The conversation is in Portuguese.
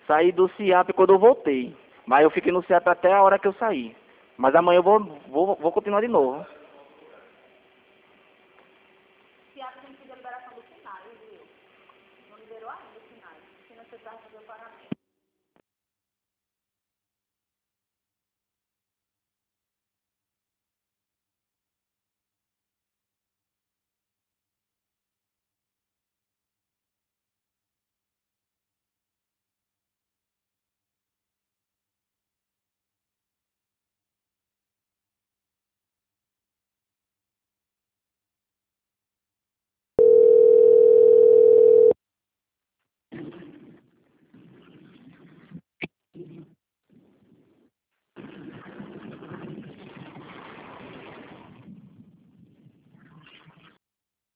Saí do CIAP quando eu voltei. Mas eu fiquei no CIAP até a hora que eu saí. Mas amanhã eu vou continuar de novo. CIAP tem que pedir a liberação do Sinai, viu? Não liberou ainda o Sinai. Se não você vai fazer o pagamento.